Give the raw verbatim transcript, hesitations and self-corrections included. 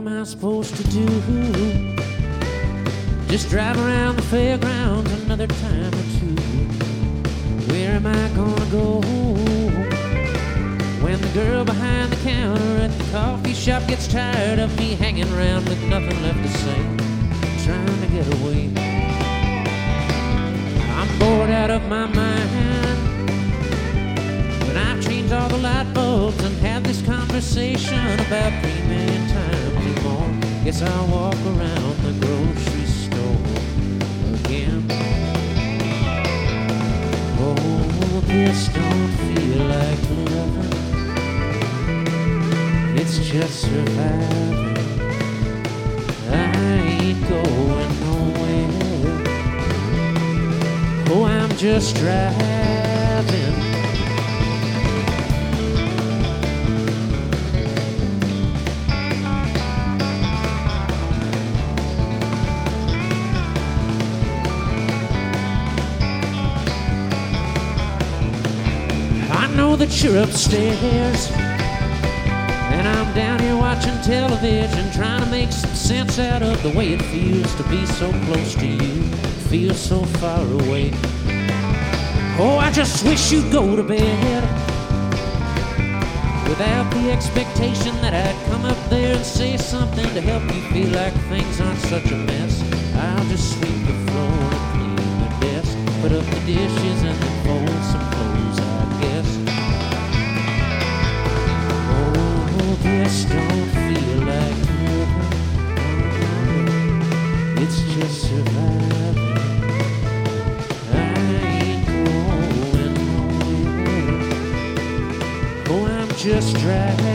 am I supposed to do? Just drive around the fairgrounds another time or two. Where am I gonna go when the girl behind the counter at the coffee shop gets tired of me hanging around with nothing left to say, trying to get away? I'm bored out of my mind, but I've changed all the light bulbs and had this conversation about three million times or more. Guess I'll walk around the grocery store again. Oh, this don't feel like living, it's just surviving. I ain't going nowhere. Oh, I'm just driving. I know that you're upstairs, and I'm down here watching television, trying to make some sense out of the way it feels to be so close to you, feel so far away. Oh, I just wish you'd go to bed without the expectation that I'd come up there and say something to help you feel like things aren't such a mess. I'll just sweep the floor and clean the desk, put up the dishes and then fold some clothes, I guess. This don't feel like living, it's just surviving. I ain't going nowhere. Oh, I'm just driving.